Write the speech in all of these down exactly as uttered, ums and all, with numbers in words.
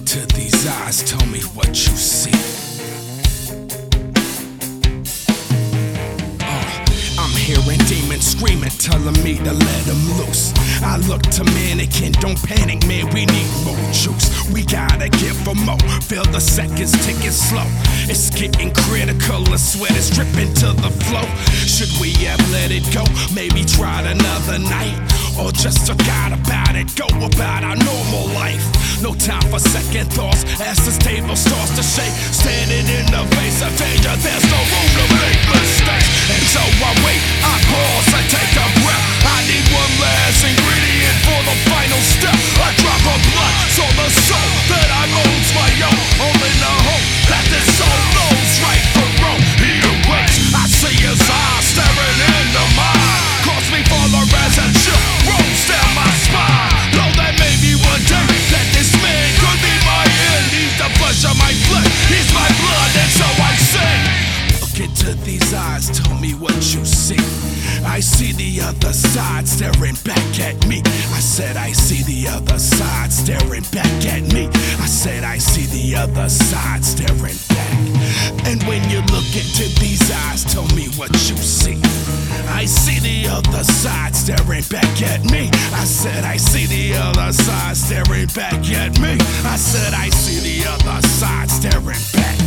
into these eyes, tell me what you see. I'm hearing demons screaming, telling me to let them loose. I look to mannequin, don't panic, man, we need more juice. We gotta give for more, feel the seconds ticking slow. It's getting critical, the sweat is dripping to the flow. Should we have let it go? Maybe tried another night, or just forgot about it, go about our normal life. No time for second thoughts, as this table starts to shake. Standing in the face of danger, there's no room to make mistakes. And so I wait, I pause, I take a breath. I need one last ingredient for the final step. A drop of blood, so the soul that I own's my own. Only the hope that this soul knows right from wrong. He awaits, I see his eyes staring into mine. Calls me for the rest and chill rolls down my spine. Know that maybe one day that this man could be my end. He's the flesh of my flesh, he's my blood, and so I sing. Look into these eyes, tell me what you see. I see the other side staring back at me. I said I see the other side staring back at me. I said I see the other side staring back. And when you look into these eyes, tell me what you see. I see the other side staring back at me. I said I see the other side staring back at me. I said I see the other side staring back.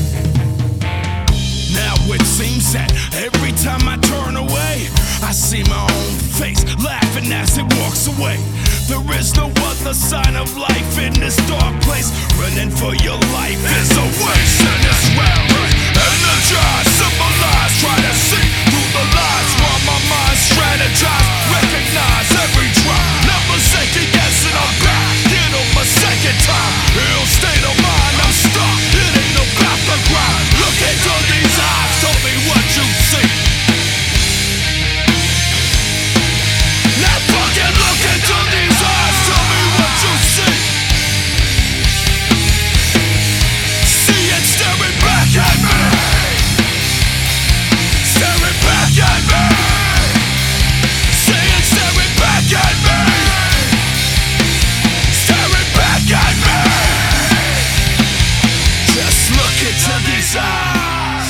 Now it seems that every time I turn away, I see my own face laughing as it walks away. There is no other sign of life in this dark place. Running for your life is a waste, and it's well energized, symbolized. Try to see through the lies while my mind strategized. Recognize every drop, never second guessing. I'm back, get on my second time. Ill state of mind, I'm stuck. It ain't about the grind. Look into these eyes, tell me what you see. Now fucking look into these eyes, tell me what you see. See it staring back at me. Staring back at me. See it staring back at me. Staring back at me. Just look into these eyes.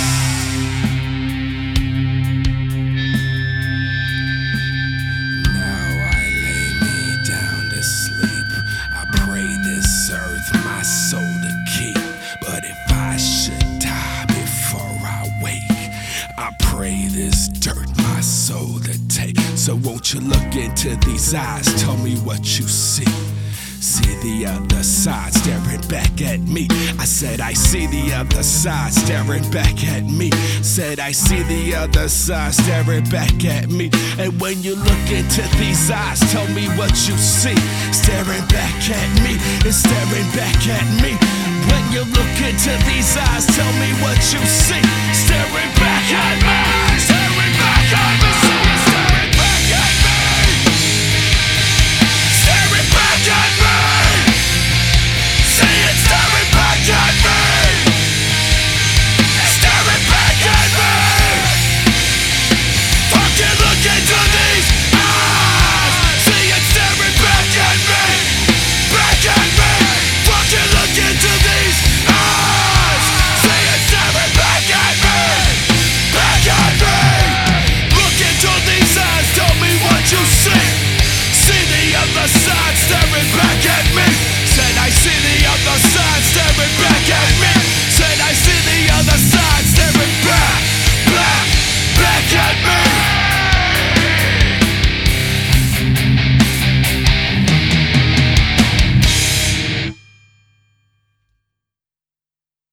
Now I lay me down to sleep. I pray this earth my soul to keep. But if I should die before I wake, I pray this dirt my soul to take. So won't you look into these eyes, tell me what you see. See the other side staring back at me. I said I see the other side staring back at me. Said I see the other side staring back at me. And when you look into these eyes, tell me what you see. Staring back at me, it's staring back at me. When you look into these eyes, tell me what you see. Staring back at me. Staring back at me. Staring back at me. Staring back at me. See it staring back at me. Staring back at me. Fucking look into these eyes. See it staring back at me. Back at me. Fucking look into these eyes. See it staring back at me. Back at me. Look into these eyes, tell me what you see.